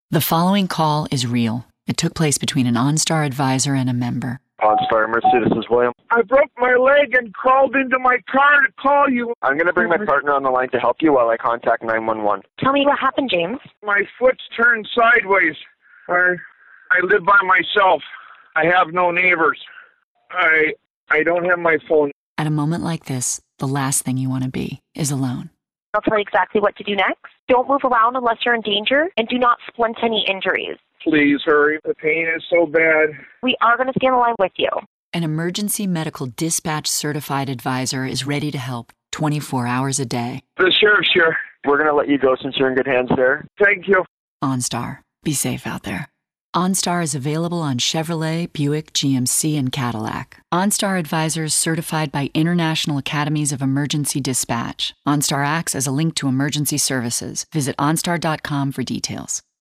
The following call is real. It took place between an OnStar advisor and a member. OnStar Emergency, this is William. I broke my leg and crawled into my car to call you. I'm going to bring my partner on the line to help you while I contact 911. Tell me what happened, James. My foot's turned sideways. I live by myself. I have no neighbors. I don't have my phone. At a moment like this, the last thing you want to be is alone. I'll tell you exactly what to do next. Don't move around unless you're in danger, and do not splint any injuries. Please hurry. The pain is so bad. We are going to stay on the line with you. An emergency medical dispatch certified advisor is ready to help 24 hours a day. The sheriff's here. We're going to let you go since you're in good hands there. Thank you. OnStar. Be safe out there. OnStar is available on Chevrolet, Buick, GMC, and Cadillac. OnStar advisors certified by International Academies of Emergency Dispatch. OnStar acts as a link to emergency services. Visit onstar.com for details.